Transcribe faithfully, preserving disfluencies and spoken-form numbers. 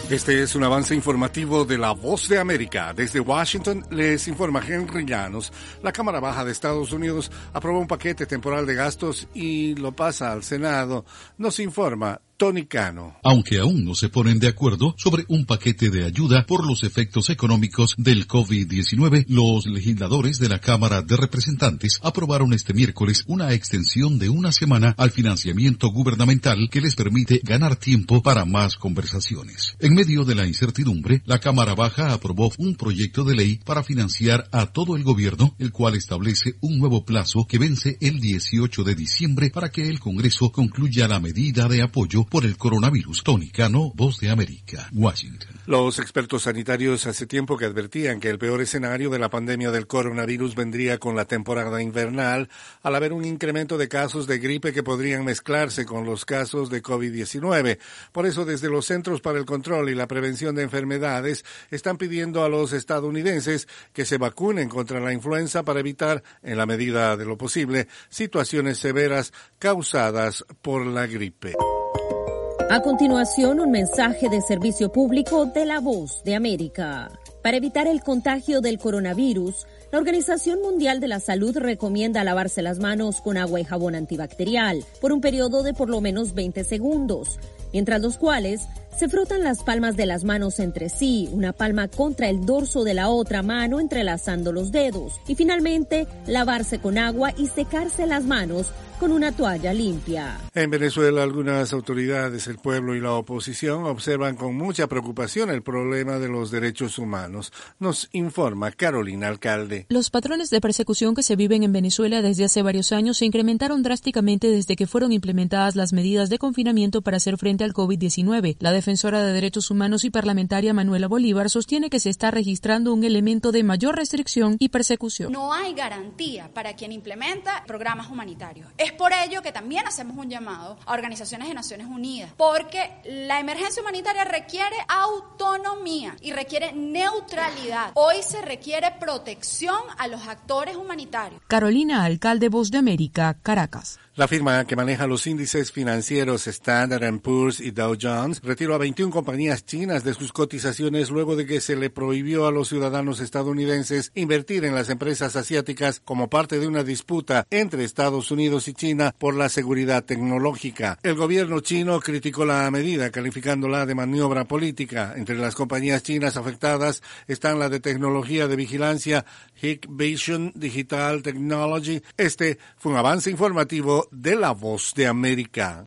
Este es un avance informativo de La Voz de América. Desde Washington les informa Henry Llanos. La Cámara Baja de Estados Unidos aprobó un paquete temporal de gastos y lo pasa al Senado. Nos informa Tony Cano. Aunque aún no se ponen de acuerdo sobre un paquete de ayuda por los efectos económicos del COVID diecinueve, los legisladores de la Cámara de Representantes aprobaron este miércoles una extensión de una semana al financiamiento gubernamental que les permite ganar tiempo para más conversaciones. En medio de la incertidumbre, la Cámara Baja aprobó un proyecto de ley para financiar a todo el gobierno, el cual establece un nuevo plazo que vence el dieciocho de diciembre para que el Congreso concluya la medida de apoyo por el coronavirus. Tony Cano, Voz de América, Washington. Los expertos sanitarios hace tiempo que advertían que el peor escenario de la pandemia del coronavirus vendría con la temporada invernal, al haber un incremento de casos de gripe que podrían mezclarse con los casos de COVID diecinueve. Por eso, desde los Centros para el Control y la Prevención de Enfermedades están pidiendo a los estadounidenses que se vacunen contra la influenza para evitar, en la medida de lo posible, situaciones severas causadas por la gripe. A continuación, un mensaje de servicio público de La Voz de América. Para evitar el contagio del coronavirus, la Organización Mundial de la Salud recomienda lavarse las manos con agua y jabón antibacterial por un periodo de por lo menos veinte segundos, mientras los cuales se frotan las palmas de las manos entre sí, una palma contra el dorso de la otra mano entrelazando los dedos, y finalmente lavarse con agua y secarse las manos con una toalla limpia. En Venezuela, algunas autoridades, el pueblo y la oposición observan con mucha preocupación el problema de los derechos humanos. Nos informa Carolina Alcalde. Los patrones de persecución que se viven en Venezuela desde hace varios años se incrementaron drásticamente desde que fueron implementadas las medidas de confinamiento para hacer frente al COVID diecinueve. La defensora de derechos humanos y parlamentaria Manuela Bolívar sostiene que se está registrando un elemento de mayor restricción y persecución. No hay garantía para quien implementa programas humanitarios. Es por ello que también hacemos un llamado a organizaciones de Naciones Unidas, porque la emergencia humanitaria requiere autonomía y requiere neutralidad. Hoy se requiere protección a los actores humanitarios. Carolina Alcalde, Voz de América, Caracas. La firma que maneja los índices financieros Standard and Poor's y Dow Jones retiró a veintiuna compañías chinas de sus cotizaciones luego de que se le prohibió a los ciudadanos estadounidenses invertir en las empresas asiáticas como parte de una disputa entre Estados Unidos y China por la seguridad tecnológica. El gobierno chino criticó la medida, calificándola de maniobra política. Entre las compañías chinas afectadas están la de tecnología de vigilancia Hikvision Digital Technology. Este fue un avance informativo de La Voz de América.